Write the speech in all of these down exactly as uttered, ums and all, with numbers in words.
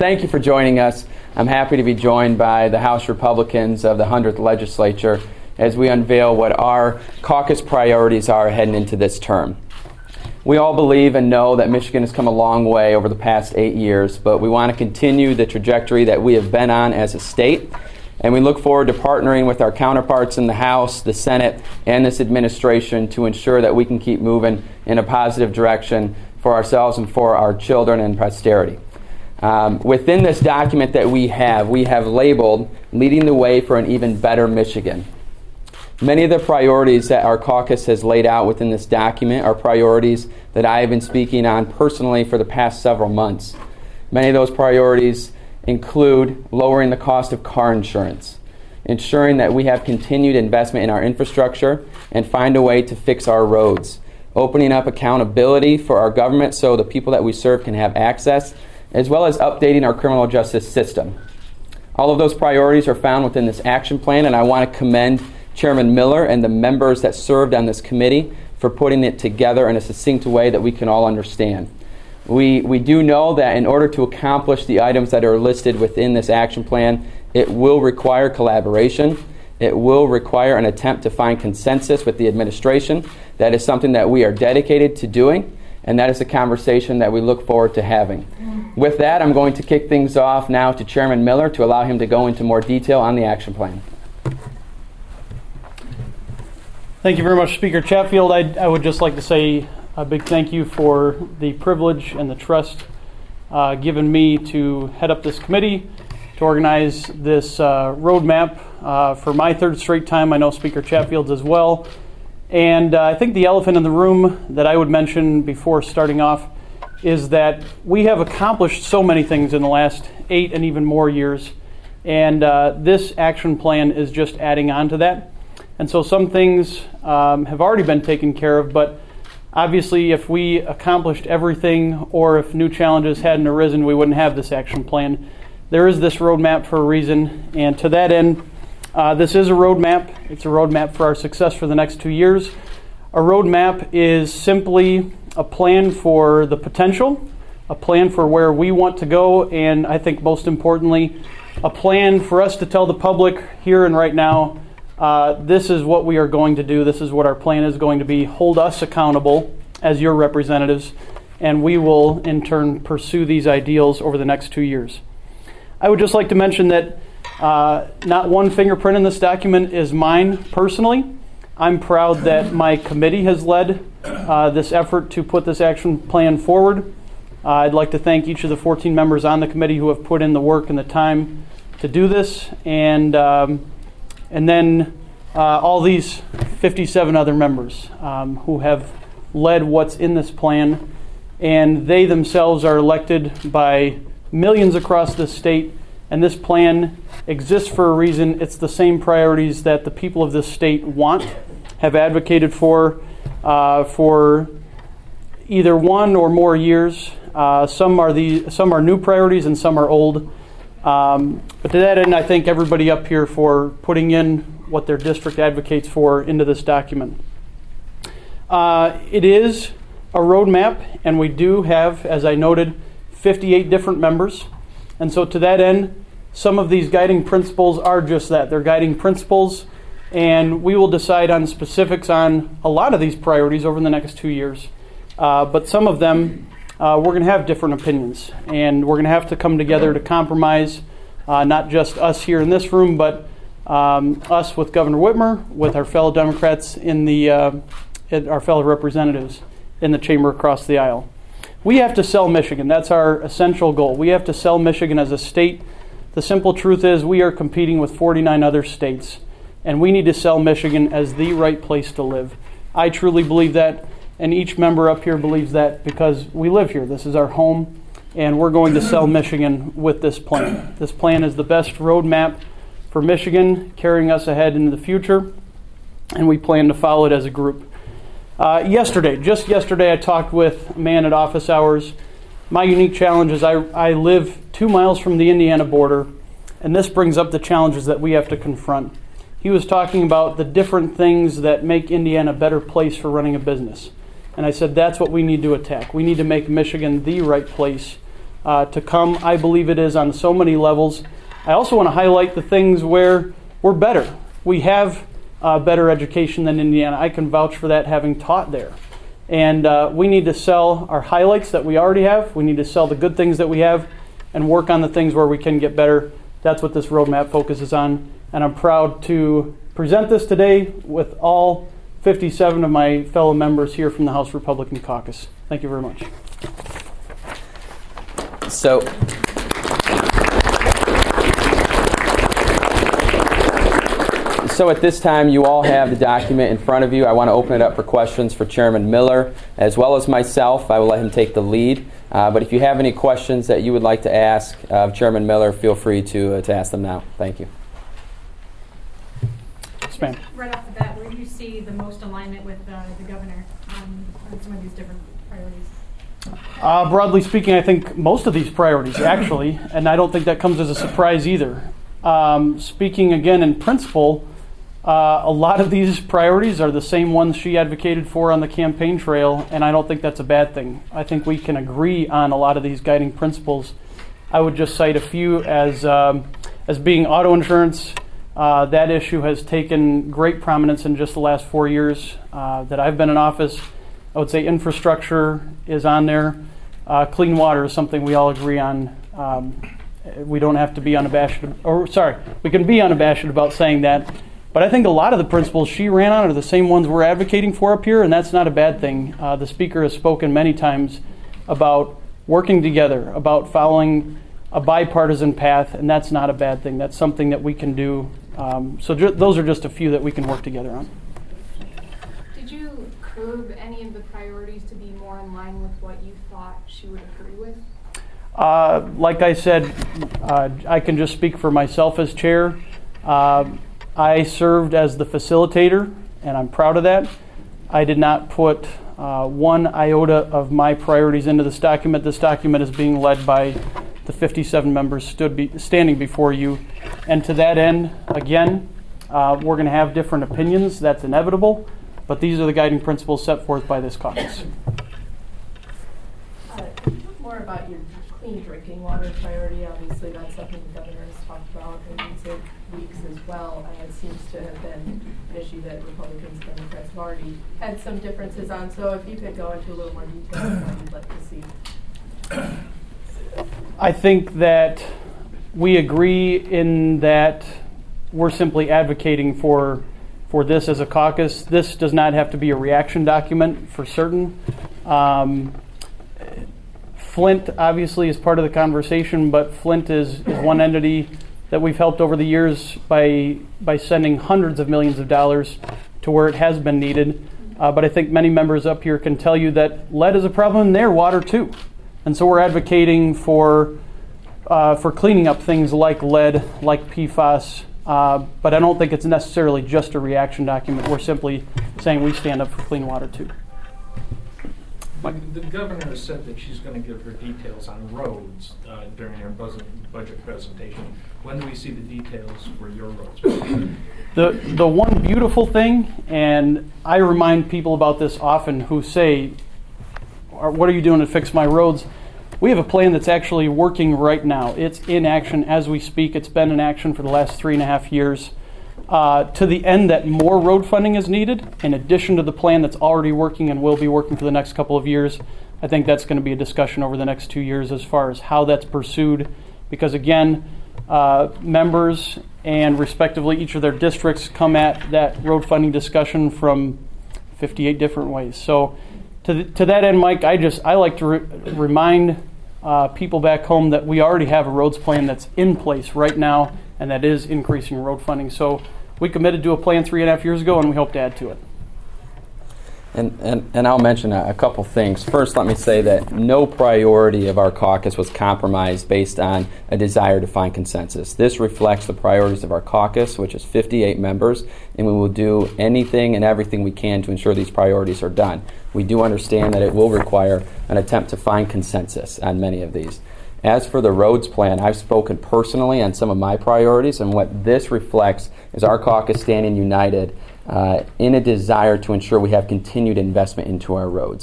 thank you for joining us. I'm happy to be joined by the House Republicans of the one hundredth Legislature as we unveil what our caucus priorities are heading into this term. We all believe and know that Michigan has come a long way over the past eight years, but we want to continue the trajectory that we have been on as a state, and we look forward to partnering with our counterparts in the House, the Senate, and this administration to ensure that we can keep moving in a positive direction for ourselves and for our children and posterity. Um, within this document that we have, we have labeled Leading the Way for an Even Better Michigan. Many of the priorities that our caucus has laid out within this document are priorities that I have been speaking on personally for the past several months. Many of those priorities include lowering the cost of car insurance, ensuring that we have continued investment in our infrastructure and find a way to fix our roads, opening up accountability for our government so the people that we serve can have access, as well as updating our criminal justice system. All of those priorities are found within this action plan, and I want to commend Chairman Miller and the members that served on this committee for putting it together in a succinct way that we can all understand. We, we do know that in order to accomplish the items that are listed within this action plan, it will require collaboration. It will require an attempt to find consensus with the administration. That is something that we are dedicated to doing, and that is a conversation that we look forward to having. With that, I'm going to kick things off now to Chairman Miller to allow him to go into more detail on the action plan. Thank you very much, Speaker Chatfield. I, I would just like to say a big thank you for the privilege and the trust uh, given me to head up this committee, to organize this uh, roadmap uh, for my third straight time. I know Speaker Chatfield's as well. And uh, I think the elephant in the room that I would mention before starting off is that we have accomplished so many things in the last eight and even more years. And uh, this action plan is just adding on to that. And so some things um, have already been taken care of, but obviously if we accomplished everything or if new challenges hadn't arisen, we wouldn't have this action plan. There is this roadmap for a reason, and to that end, uh, this is a roadmap. It's a roadmap for our success for the next two years. A roadmap is simply a plan for the potential, a plan for where we want to go, and I think most importantly, a plan for us to tell the public here and right now, Uh, this is what we are going to do. This is what our plan is going to be. Hold us accountable as your representatives, and we will in turn pursue these ideals over the next two years. I would just like to mention that uh, not one fingerprint in this document is mine personally. I'm proud that my committee has led uh, this effort to put this action plan forward. Uh, I'd like to thank each of the fourteen members on the committee who have put in the work and the time to do this, and um, And then uh, all these fifty-seven other members um, who have led what's in this plan, and they themselves are elected by millions across the state, and this plan exists for a reason. It's the same priorities that the people of this state want, have advocated for, uh, for either one or more years. Uh, some are the some are new priorities and some are old. Um, but to that end, I thank everybody up here for putting in what their district advocates for into this document. Uh, it is a roadmap, and we do have, as I noted, fifty-eight different members. And so to that end, some of these guiding principles are just that. They're guiding principles, and we will decide on specifics on a lot of these priorities over the next two years. Uh, but some of them, Uh, we're going to have different opinions, and we're going to have to come together to compromise, uh, not just us here in this room, but um, us with Governor Whitmer, with our fellow Democrats in the, uh, our fellow representatives in the chamber across the aisle. We have to sell Michigan. That's our essential goal. We have to sell Michigan as a state. The simple truth is we are competing with forty-nine other states, and we need to sell Michigan as the right place to live. I truly believe that. And each member up here believes that because we live here. This is our home, and we're going to sell Michigan with this plan. This plan is the best roadmap for Michigan, carrying us ahead into the future, and we plan to follow it as a group. Uh, yesterday, just yesterday, I talked with a man at office hours. My unique challenge is I, I live two miles from the Indiana border, and this brings up the challenges that we have to confront. He was talking about the different things that make Indiana a better place for running a business. And I said, that's what we need to attack. We need to make Michigan the right place uh, to come. I believe it is on so many levels. I also want to highlight the things where we're better. We have uh, better education than Indiana. I can vouch for that, having taught there. And uh, we need to sell our highlights that we already have. We need to sell the good things that we have and work on the things where we can get better. That's what this roadmap focuses on. And I'm proud to present this today with all fifty-seven of my fellow members here from the House Republican Caucus. Thank you very much. So, so at this time, you all have the document in front of you. I want to open it up for questions for Chairman Miller, as well as myself. I will let him take the lead. Uh, but if you have any questions that you would like to ask of Chairman Miller, feel free to, uh, to ask them now. Thank you. Yes, ma'am. Right off the bat, where do you see the most alignment with uh, the governor on, on some of these different priorities? Uh, broadly speaking, I think most of these priorities, actually, and I don't think that comes as a surprise either. Um, speaking again in principle, uh, a lot of these priorities are the same ones she advocated for on the campaign trail, and I don't think that's a bad thing. I think we can agree on a lot of these guiding principles. I would just cite a few as um, as being auto insurance. Uh, that issue has taken great prominence in just the last four years uh, that I've been in office. I would say infrastructure is on there. Uh, clean water is something we all agree on. Um, we don't have to be unabashed, or sorry, we can be unabashed about saying that. But I think a lot of the principles she ran on are the same ones we're advocating for up here, and that's not a bad thing. Uh, the speaker has spoken many times about working together, about following a bipartisan path, and that's not a bad thing. That's something that we can do. Um, so ju- those are just a few that we can work together on. Did you curb any of the priorities to be more in line with what you thought she would agree with? Uh, like I said, uh, I can just speak for myself as chair. Uh, I served as the facilitator, and I'm proud of that. I did not put uh, one iota of my priorities into this document. This document is being led by the fifty-seven members stood be, standing before you. And to that end, again, uh, we're going to have different opinions. That's inevitable. But these are the guiding principles set forth by this caucus. Uh, more about your clean drinking water priority. Obviously, that's something the governor has talked about in recent weeks as well. And it seems to have been an issue that Republicans and Democrats have already had some differences on. So if you could go into a little more detail on what you'd like to see. I think that we agree in that we're simply advocating for for this as a caucus. This does not have to be a reaction document for certain. Um, Flint obviously is part of the conversation, but Flint is, is one entity that we've helped over the years by by sending hundreds of millions of dollars to where it has been needed. Uh, but I think many members up here can tell you that lead is a problem in their water too. And so we're advocating for uh, for cleaning up things like lead, like P FAS, uh, but I don't think it's necessarily just a reaction document. We're simply saying we stand up for clean water too. The governor has said that she's going to give her details on roads uh, during her budget presentation. When do we see the details for your roads? The the one beautiful thing, and I remind people about this often who say, what are you doing to fix my roads? We have a plan that's actually working right now. It's in action as we speak. It's been in action for the last three and a half years. Uh, to the end that more road funding is needed, in addition to the plan that's already working and will be working for the next couple of years. I think that's going to be a discussion over the next two years as far as how that's pursued. Because again, uh, members and respectively each of their districts come at that road funding discussion from fifty-eight different ways. So to the, to that end, Mike, I just I like to re- remind uh, people back home that we already have a roads plan that's in place right now, and that is increasing road funding. So we committed to a plan three and a half years ago, and we hope to add to it. And, and, and I'll mention a, a couple things. First, let me say that no priority of our caucus was compromised based on a desire to find consensus. This reflects the priorities of our caucus, which is fifty-eight members, and we will do anything and everything we can to ensure these priorities are done. We do understand that it will require an attempt to find consensus on many of these. As for the roads plan, I've spoken personally on some of my priorities, and what this reflects is our caucus standing united uh, in a desire to ensure we have continued investment into our roads.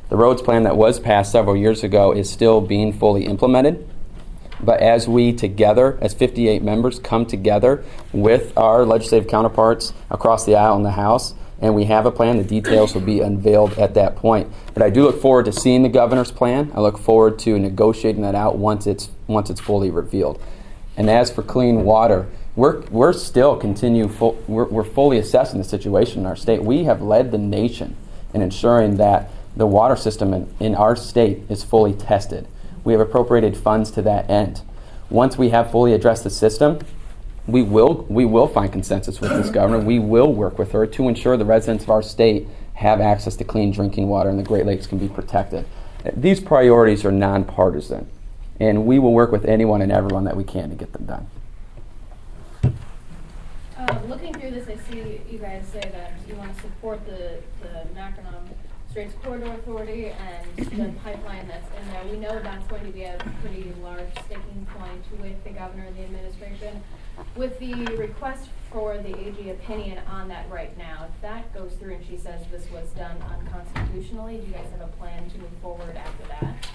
The roads plan that was passed several years ago is still being fully implemented. But as we together, as fifty-eight members, come together with our legislative counterparts across the aisle in the House, and we have a plan, the details will be unveiled at that point. But I do look forward to seeing the governor's plan. I look forward to negotiating that out once it's once it's fully revealed. And as for clean water, we're we're still continue full, we're, we're fully assessing the situation in our state. We have led the nation in ensuring that the water system in, in our state is fully tested. We have appropriated funds to that end. Once we have fully addressed the system, we will we will find consensus with this governor. We will work with her to ensure the residents of our state have access to clean drinking water and the Great Lakes can be protected. These priorities are nonpartisan, and we will work with anyone and everyone that we can to get them done. Uh, looking through this, I see you guys say that you want to support the, the Mackinac Straits Corridor Authority and the pipeline that's in there. We know that's going to be a pretty large sticking point with the governor and the administration. With the request for the A G opinion on that right now, if that goes through and she says this was done unconstitutionally, do you guys have a plan to move forward after that?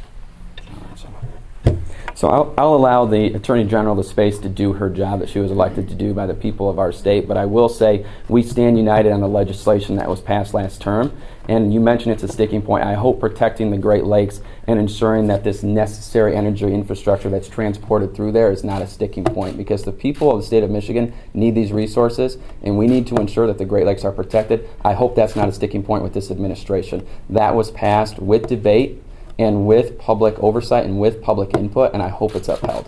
So I'll, I'll allow the Attorney General the space to do her job that she was elected to do by the people of our state, but I will say we stand united on the legislation that was passed last term, and you mentioned it's a sticking point. I hope protecting the Great Lakes and ensuring that this necessary energy infrastructure that's transported through there is not a sticking point, because the people of the state of Michigan need these resources, and we need to ensure that the Great Lakes are protected. I hope that's not a sticking point with this administration. That was passed with debate and with public oversight and with public input, and I hope it's upheld.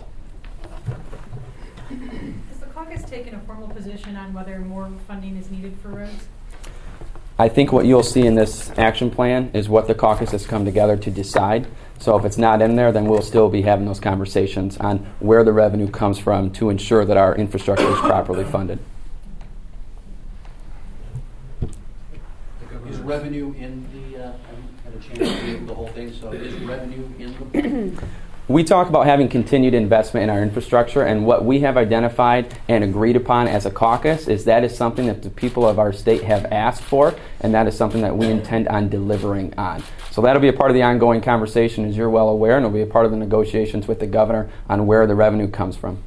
Has the caucus taken a formal position on whether more funding is needed for roads? I think what you'll see in this action plan is what the caucus has come together to decide. So if it's not in there, then we'll still be having those conversations on where the revenue comes from to ensure that our infrastructure is properly funded. Is revenue in the, uh, I haven't had a chance to read the whole thing, so is revenue in the plan? We talk about having continued investment in our infrastructure, and what we have identified and agreed upon as a caucus is that is something that the people of our state have asked for, and that is something that we intend on delivering on. So that'll be a part of the ongoing conversation, as you're well aware, and it'll be a part of the negotiations with the governor on where the revenue comes from.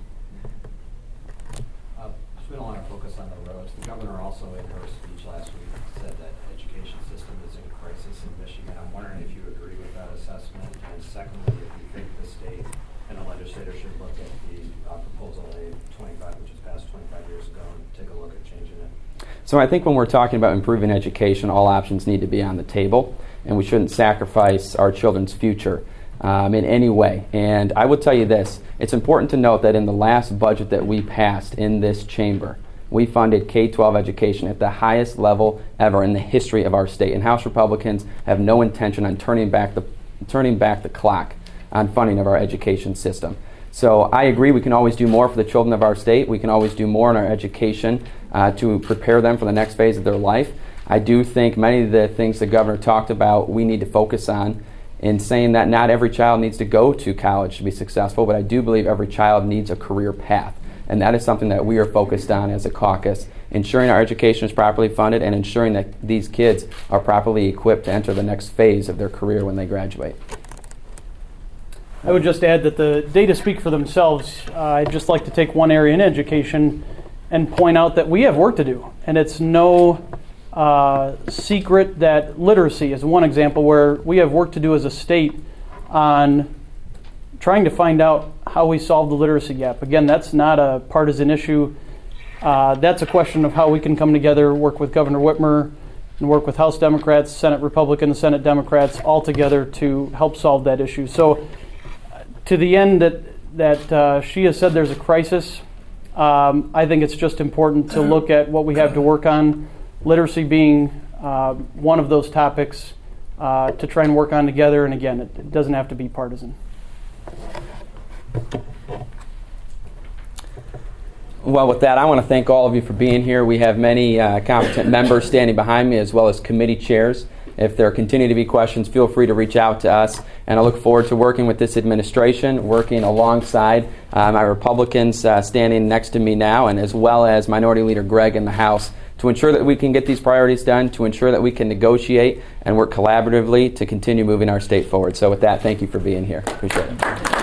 Uh, we don't want to focus on the roads. The governor also, in her speech last week, said that education system is in crisis in Michigan. I'm wondering if you agree with that assessment, and secondly, if you think the state and the legislator should look at the uh, proposal A twenty-five, which was passed twenty-five years ago, and take a look at changing it. So I think when we're talking about improving education, all options need to be on the table, and we shouldn't sacrifice our children's future um, in any way. And I will tell you this, it's important to note that in the last budget that we passed in this chamber, we funded K twelve education at the highest level ever in the history of our state. And House Republicans have no intention on turning back the turning back the clock on funding of our education system. So I agree we can always do more for the children of our state. We can always do more in our education uh, to prepare them for the next phase of their life. I do think many of the things the governor talked about we need to focus on in saying that not every child needs to go to college to be successful, but I do believe every child needs a career path. And that is something that we are focused on as a caucus, ensuring our education is properly funded and ensuring that these kids are properly equipped to enter the next phase of their career when they graduate. I would just add that the data speak for themselves. Uh, I'd just like to take one area in education and point out that we have work to do. And it's no uh, secret that literacy is one example where we have work to do as a state on trying to find out how we solve the literacy gap. Again, that's not a partisan issue. Uh, that's a question of how we can come together, work with Governor Whitmer, and work with House Democrats, Senate Republicans, Senate Democrats, all together to help solve that issue. So to the end that, that uh, she has said there's a crisis, um, I think it's just important to look at what we have to work on, literacy being uh, one of those topics uh, to try and work on together. And again, it, it doesn't have to be partisan. Well, with that, I want to thank all of you for being here. We have many uh, competent members standing behind me, as well as committee chairs. If there continue to be questions, feel free to reach out to us. And I look forward to working with this administration, working alongside uh, my Republicans uh, standing next to me now, and as well as Minority Leader Gregg in the House to ensure that we can get these priorities done, to ensure that we can negotiate and work collaboratively to continue moving our state forward. So with that, thank you for being here. Appreciate it.